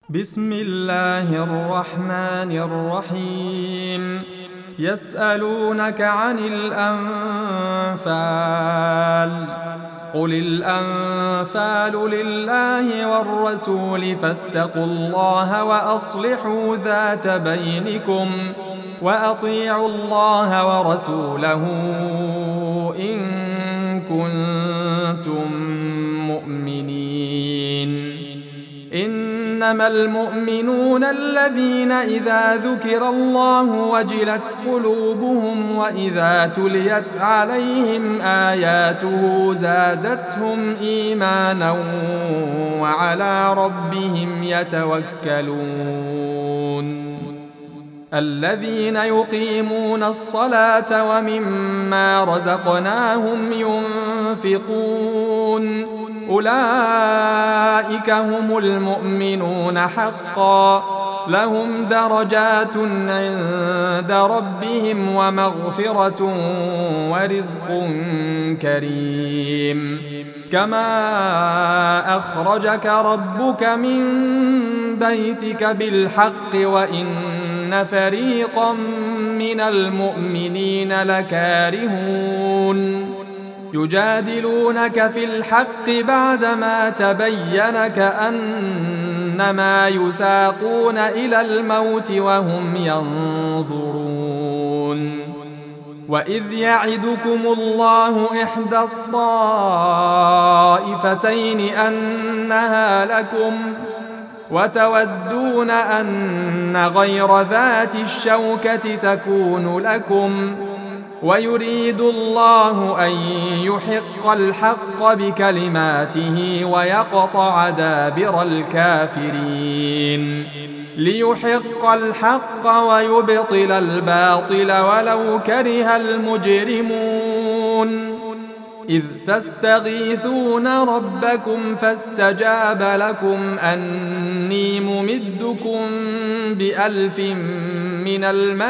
بسم الله الرحمن الرحيم. يسألونك عن الأنفال، قل الأنفال لله والرسول فاتقوا الله وأصلحوا ذات بينكم وأطيعوا الله ورسوله إن كنتم مؤمنين. إنما المؤمنون الذين إذا ذكر الله وجلت قلوبهم وإذا تليت عليهم آياته زادتهم إيمانا وعلى ربهم يتوكلون. الذين يقيمون الصلاة ومما رزقناهم ينفقون أولئك هم المؤمنون حقا، لهم درجات عند ربهم ومغفرة ورزق كريم. كما أخرجك ربك من بيتك بالحق وإن فريقا من المؤمنين لكارهون يجادلونك في الحق بعدما تبين كأنما يساقون إلى الموت وهم ينظرون. وإذ يعدكم الله إحدى الطائفتين أنها لكم وتودون أن غير ذات الشوكة تكون لكم ويريد الله أن يحق الحق بكلماته ويقطع دابر الكافرين ليحق الحق ويبطل الباطل ولو كره المجرمون. إذ تستغيثون ربكم فاستجاب لكم أني ممدكم ب1000 من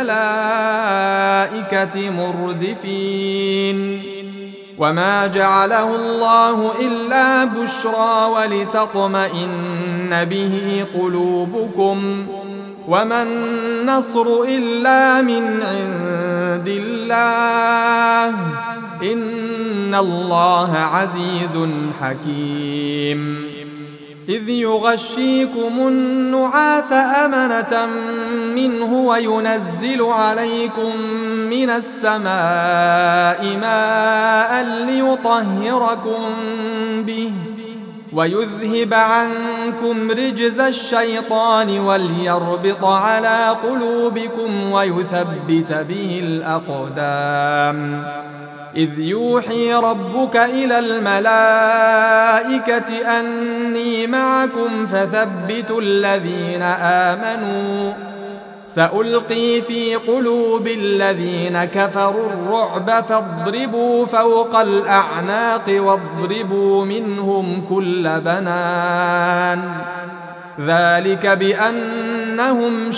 الملائكة مردفين. وما جعله الله إلا بشرى ولتطمئن به قلوبكم وما النصر إلا من عند الله إن الله عزيز حكيم. إذ يغشيكم النعاس أمنة منه وينزل عليكم من السماء ماء ليطهركم به ويذهب عنكم رجز الشيطان وليربط على قلوبكم ويثبت به الأقدام. إذ يوحي ربك إلى الملائكة أني معكم فثبتوا الذين آمنوا سألقي في قلوب الذين كفروا الرعب فاضربوا فوق الأعناق واضربوا منهم كل بنان. ذلك بأنهم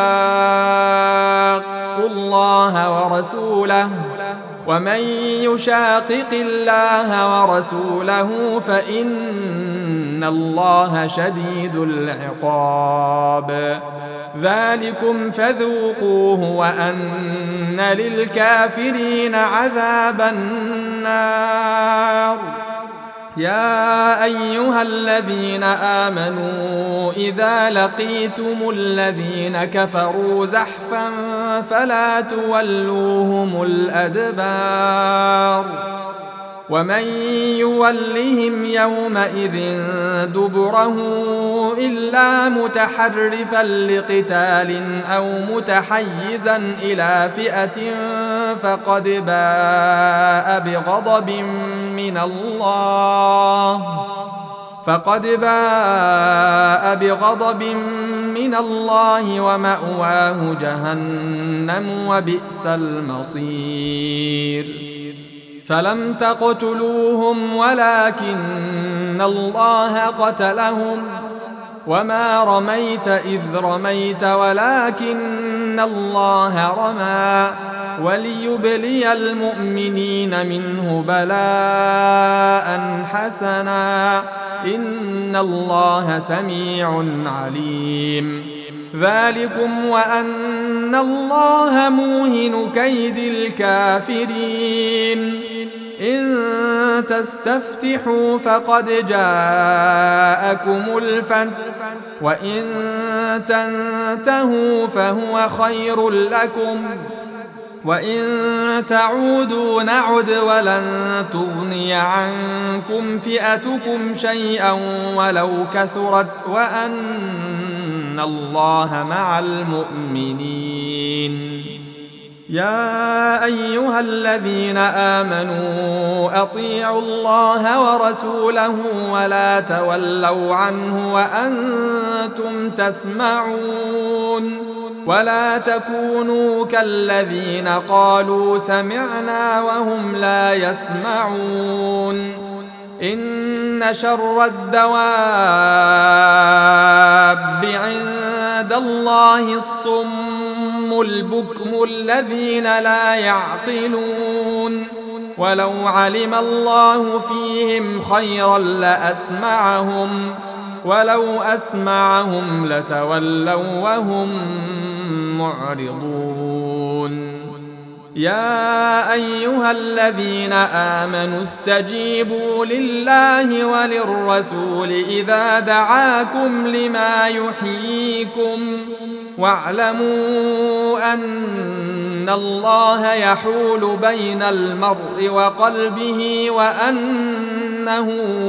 شاقوا الله ورسوله ومن يشاقق الله ورسوله فإن الله شديد العقاب. ذلكم فذوقوه وأن للكافرين عذاب النار. يا أيها الذين آمنوا إذا لقيتم الذين كفروا زحفا فلا تولوهم الأدبار ومن يولهم يومئذ دبره إلا متحرفا لقتال أو متحيزا إلى فئة فقد باء بغضب من الله ومأواه جهنم وبئس المصير. فلم تقتلوهم ولكن الله قتلهم وما رميت إذ رميت ولكن الله رمى وليبلي المؤمنين منه بلاء حسنا إن الله سميع عليم ذلكم وأن الله موهن كيد الكافرين إن تستفتحوا فقد جاءكم الفتح وإن تنتهوا فهو خير لكم وإن تعودوا نعد ولن تغني عنكم فئتكم شيئا ولو كثرت وأن الله مع المؤمنين يا أيها الذين آمنوا أطيعوا الله ورسوله ولا تولوا عنه وأنتم تسمعون ولا تكونوا كالذين قالوا سمعنا وهم لا يسمعون إن شر الدواب عند الله الصم البكم الذين لا يعقلون ولو علم الله فيهم خيرا لأسمعهم ولو أسمعهم لتولوا وهم معرضون يا أيها الذين آمنوا استجيبوا لله وللرسول إذا دعاكم لما يحييكم واعلموا أن الله يحول بين المرء وقلبه وأنه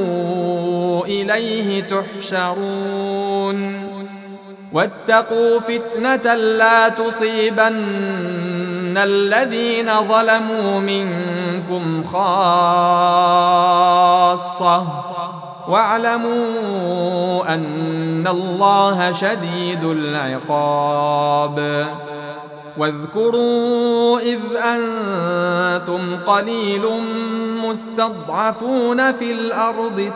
إليه تحشرون واتقوا فتنة لا تصيبن الذين ظلموا منكم خاصة واعلموا أن الله شديد العقاب واذكروا إذ أنتم قليل مستضعفون في الأرض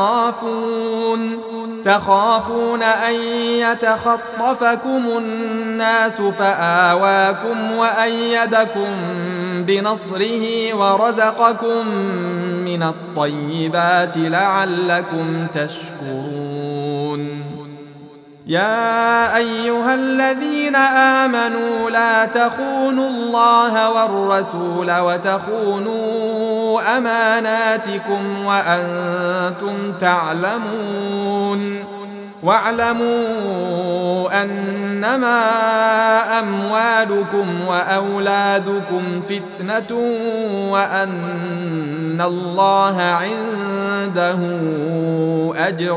تخافون أن يتخطفكم الناس فآواكم وأيدكم بنصره ورزقكم من الطيبات لعلكم تشكرون يا أيها الذين آمنوا لا تخونوا الله والرسول وتخونوا أماناتكم وأنتم تعلمون واعلموا أنما أموالكم وأولادكم فتنة وأن الله عنده أجر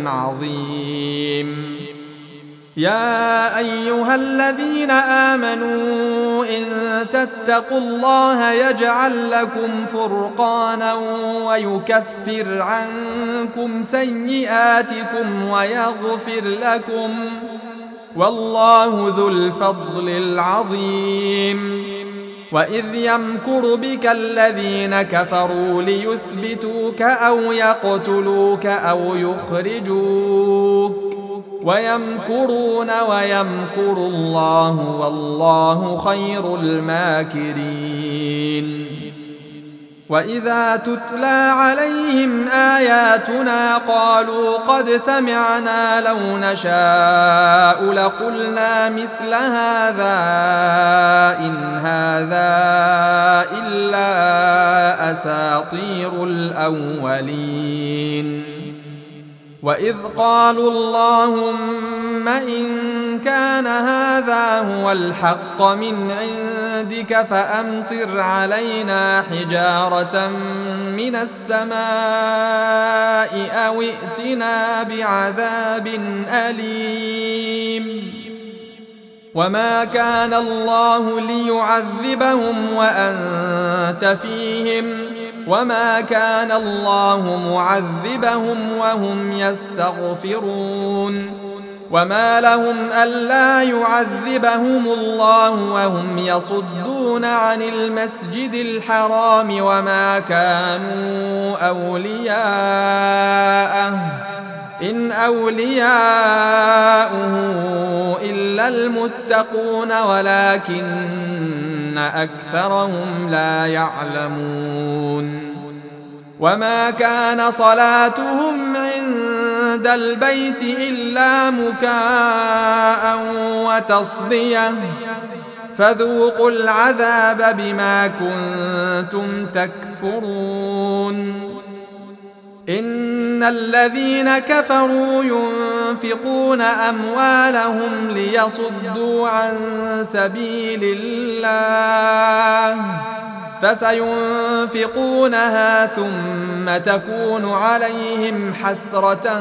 عظيم يا أيها الذين آمنوا إن تتقوا الله يجعل لكم فرقانا ويكفر عنكم سيئاتكم ويغفر لكم والله ذو الفضل العظيم وإذ يمكر بك الذين كفروا ليثبتوك أو يقتلوك أو يخرجوك ويمكرون ويمكر الله والله خير الماكرين وإذا تتلى عليهم آياتنا قالوا قد سمعنا لو نشاء لقلنا مثل هذا إن هذا إلا أساطير الأولين وإذ قالوا اللهم إن كان هذا هو الحق من عندك فأمطر علينا حجارة من السماء أو ائتنا بعذاب أليم وما كان الله ليعذبهم وأنت فيهم وما كان الله معذبهم وهم يستغفرون وما لهم ألا يعذبهم الله وهم يصدون عن المسجد الحرام وما كانوا أولياءه إن أولياؤه إلا المتقون ولكن أكثرهم لا يعلمون وما كان صلاتهم عند البيت إلا مكاء وتصدية فذوقوا العذاب بما كنتم تكفرون إن الذين كفروا ينفقون أموالهم ليصدوا عن سبيل الله فسينفقونها ثم تكون عليهم حسرة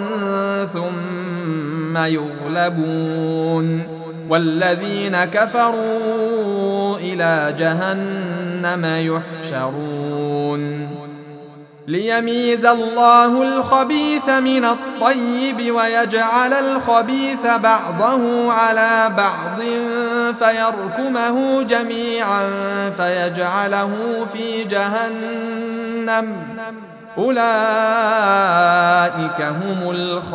ثم يغلبون والذين كفروا إلى جهنم يحشرون ليميز الله الخبيث من الطيب ويجعل الخبيث بعضه على بعض فيركمه جميعا فيجعله في جهنم أولئك هم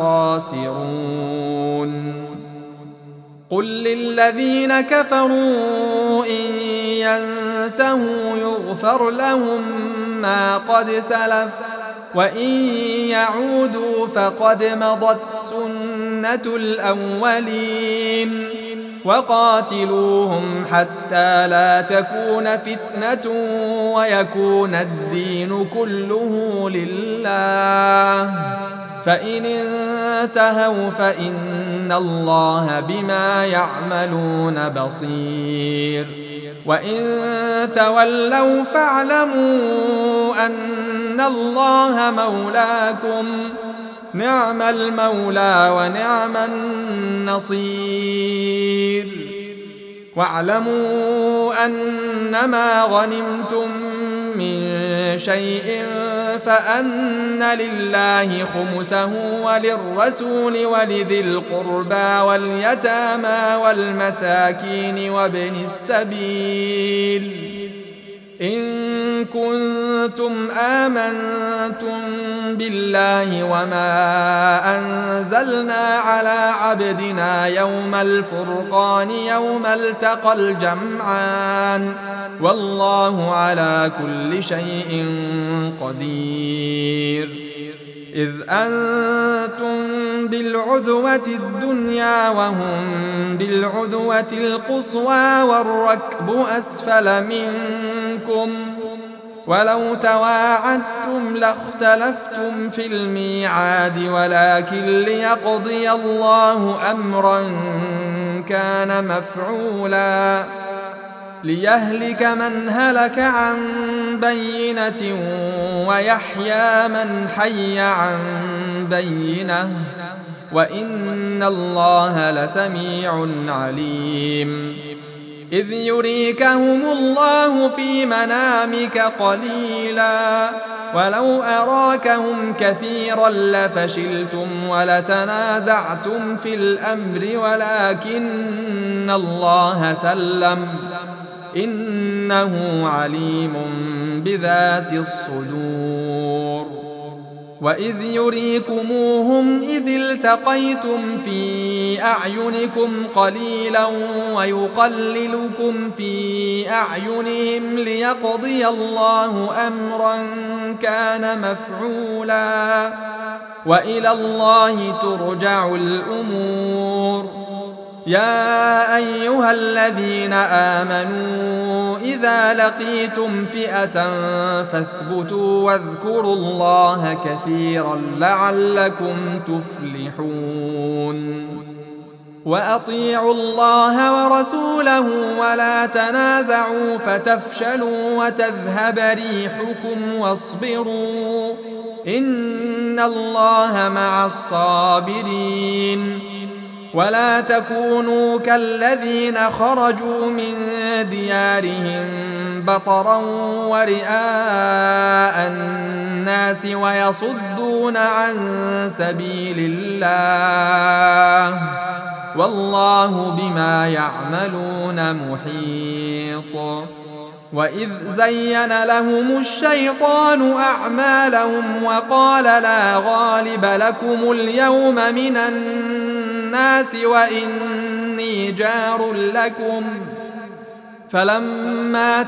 الخاسرون قل للذين كفروا إن ينتهوا يغفر لهم ما قد سلف وإن يعودوا فقد مضت سنة الأولين وقاتلوهم حتى لا تكون فتنة ويكون الدين كله لله فإن انتهوا فإن الله بما يعملون بصير وإن تولوا فاعلموا أن الله مولاكم نعم المولى ونعم النصير واعلموا أنما غنمتم من شيء فأن لله خمسه وللرسول ولذي القربى واليتامى والمساكين وابن السبيل إن كنتم آمنتم بالله وما أنزلنا على عبدنا يوم الفرقان يوم التقى الجمعان والله على كل شيء قدير إذ أنتم بالعدوة الدنيا وهم بالعدوة القصوى والركب أسفل منكم ولو تواعدتم لاختلفتم في الميعاد ولكن ليقضي الله أمرا كان مفعولا ليهلك من هلك عن بينة ويحيى من حي عن بينة وإن الله لسميع عليم إذ يريكهم الله في منامك قليلا ولو أراكهم كثيرا لفشلتم ولتنازعتم في الأمر ولكن الله سلم إنه عليم بذات الصدور وإذ يريكموهم إذ التقيتم في أعينكم قليلا ويقللكم في أعينهم ليقضي الله أمرا كان مفعولا وإلى الله ترجع الأمور يا أيها الذين آمنوا إذا لقيتم فئة فاثبتوا واذكروا الله كثيرا لعلكم تفلحون وأطيعوا الله ورسوله ولا تنازعوا فتفشلوا وتذهب ريحكم واصبروا إن الله مع الصابرين ولا تكونوا كالذين خرجوا من ديارهم بطرا ورئاء الناس ويصدون عن سبيل الله والله بما يعملون محيط وإذ زين لهم الشيطان أعمالهم وقال لا غالب لكم اليوم من الناس الناس وإني جار لكم فلما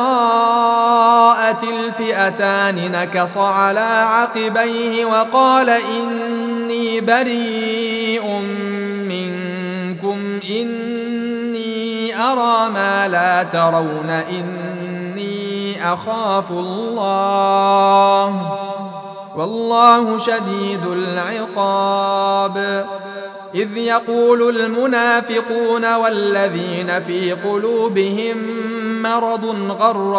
تراءت الفئتان نكص على عقبيه وقال إني بريء منكم إني أرى ما لا ترون إني أخاف الله والله شديد العقاب إذ يقول المنافقون والذين في قلوبهم مرض غر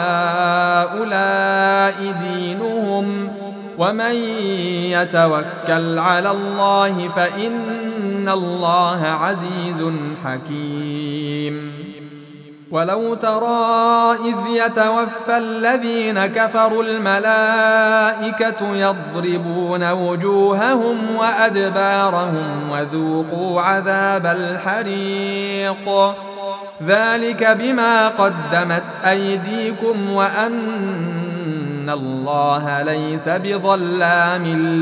هؤلاء دينهم ومن يتوكل على الله فإن الله عزيز حكيم ولو ترى إذ يتوفى الذين كفروا الملائكة يضربون وجوههم وأدبارهم وذوقوا عذاب الحريق ذلك بما قدمت أيديكم وأن الله ليس بظلام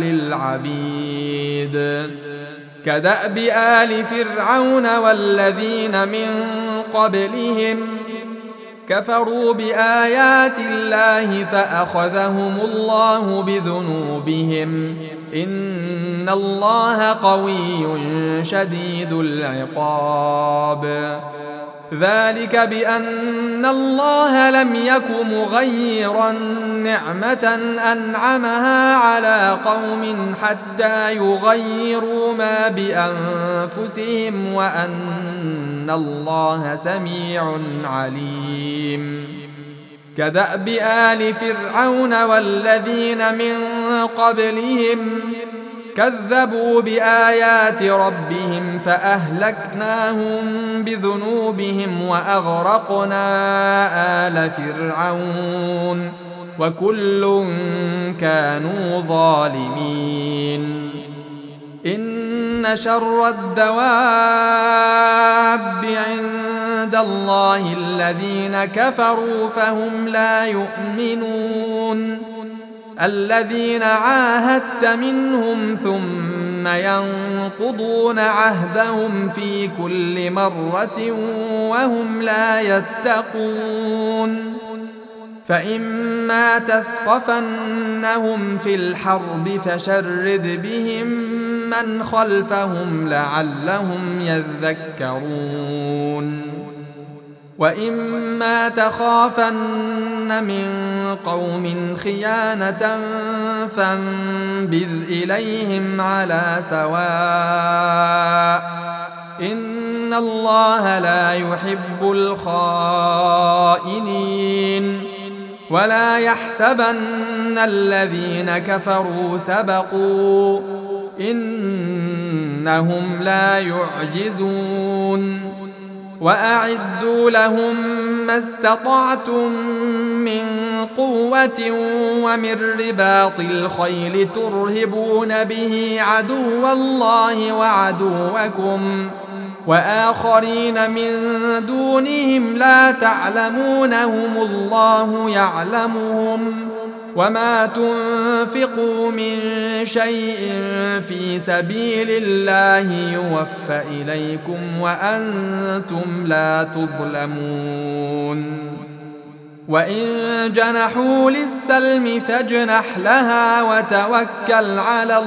للعبيد كدأب آل فرعون والذين من قبلهم كفروا بآيات الله فأخذهم الله بذنوبهم إن الله قوي شديد العقاب ذلك بأن الله لم يك مغيرا نعمة أنعمها على قوم حتى يغيروا ما بأنفسهم وأن الله سميع عليم كدأب آل فرعون والذين من قبلهم كذبوا بآيات ربهم فأهلكناهم بذنوبهم وأغرقنا آل فرعون وكل كانوا ظالمين إن شر الدواب عند الله الذين كفروا فهم لا يؤمنون الذين عاهدت منهم ثم ينقضون عهدهم في كل مرة وهم لا يتقون فإما تثقفنهم في الحرب فشرد بهم من خلفهم لعلهم يذكرون وإما تخافن من قوم خيانة فانبذ إليهم على سواء إن الله لا يحب الخائنين ولا يحسبن الذين كفروا سبقوا إنهم لا يعجزون وأعدوا لهم ما استطعتم من قوة ومن رباط الخيل ترهبون به عدو الله وعدوكم وآخرين من دونهم لا تعلمونهم الله يعلمهم وما تنفقوا من شيء في سبيل الله يوفى إليكم وأنتم لا تظلمون وإن جنحوا للسلم فاجنح لها وتوكل على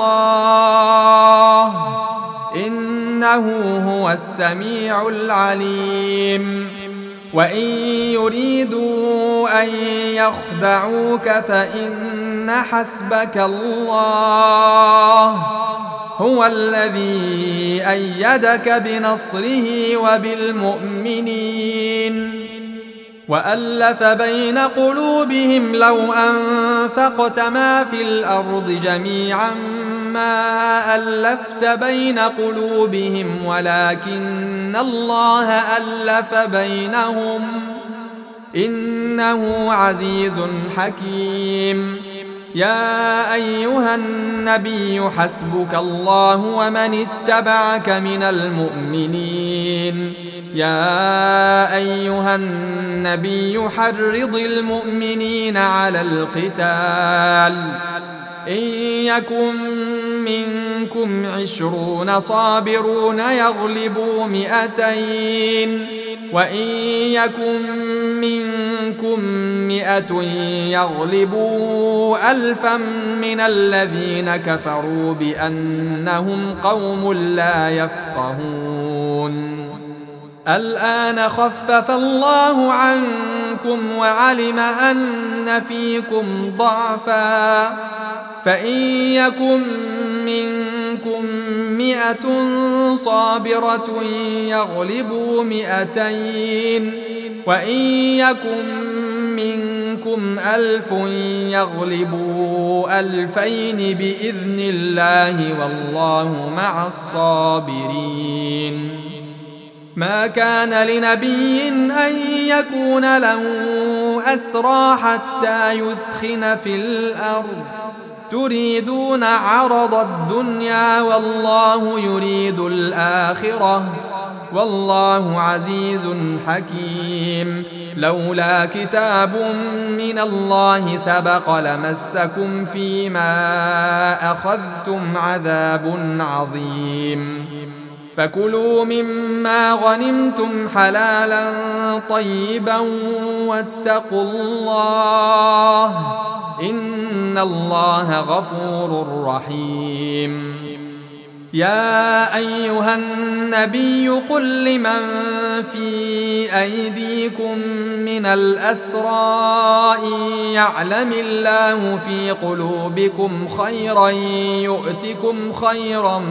الله إنه هو السميع العليم وإن يريدوا أن يخدعوك فإن حسبك الله هو الذي أيدك بنصره وبالمؤمنين وألف بين قلوبهم لو أنفقت ما في الأرض جميعا ما ألفت بين قلوبهم ولكن الله ألف بينهم إنه عزيز حكيم يا أيها النبي حسبك الله ومن اتبعك من المؤمنين يا أيها النبي حرض المؤمنين على القتال إن يكن منكم 20 صابرون يغلبوا 200 وإن يكن منكم 100 يغلبوا 1000 من الذين كفروا بأنهم قوم لا يفقهون الآن خفف الله عنكم وعلم أن فيكم ضعفا فإن يكن منكم 100 صابرة يغلبوا 200 وإن يكن منكم 1000 يغلبوا 2000 بإذن الله والله مع الصابرين ما كان لنبي أن يكون له أسرى حتى يثخن في الأرض تريدون عرض الدنيا والله يريد الآخرة والله عزيز حكيم لولا كتاب من الله سبق لمسكم فيما أخذتم عذاب عظيم فكلوا مما غنمتم حلالا طيبا واتقوا الله إن الله غفور رحيم يا أيها النبي قل لمن في أيديكم من الأسرى إن يعلم الله في قلوبكم خيرا يؤتكم خيرا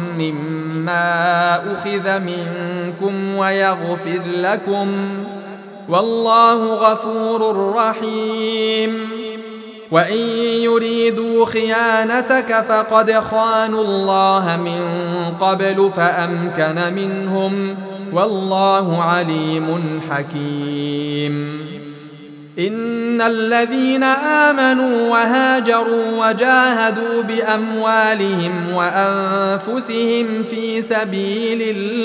مما أخذ منكم ويغفر لكم والله غفور رحيم وإن يريدوا خيانتك فقد خانوا الله من قبل فأمكن منهم والله عليم حكيم إن الذين آمنوا وهاجروا وجاهدوا بأموالهم وأنفسهم في سبيل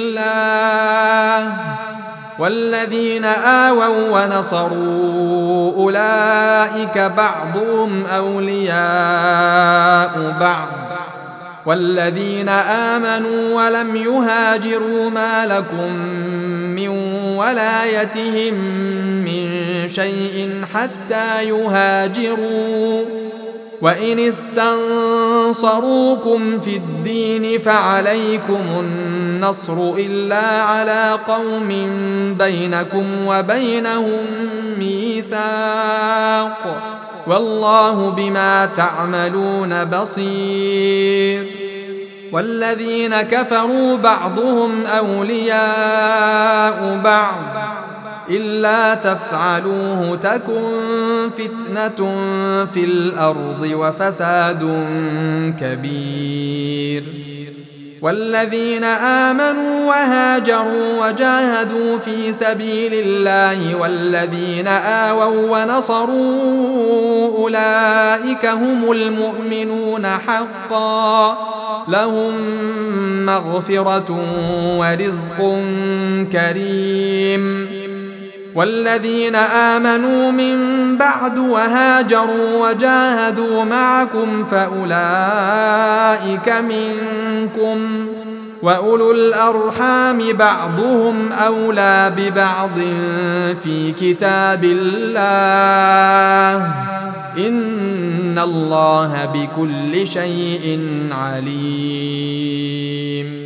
الله والذين آووا ونصروا أولئك بعضهم أولياء بعض والذين آمنوا ولم يهاجروا ما لكم من ولايتهم من شيء حتى يهاجروا وإن استنصروكم في الدين فعليكم النصر إلا على قوم بينكم وبينهم ميثاق والله بما تعملون بصير والذين كفروا بعضهم أولياء بعض إلا تفعلوه تكن فتنة في الأرض وفساد كبير والذين آمنوا وهاجروا وجاهدوا في سبيل الله والذين آووا ونصروا أولئك هم المؤمنون حقا لهم مغفرة ورزق كريم والذين آمنوا من بعد وهاجروا وجاهدوا معكم فأولئك منكم وأولو الأرحام بعضهم أولى ببعض في كتاب الله إن الله بكل شيء عليم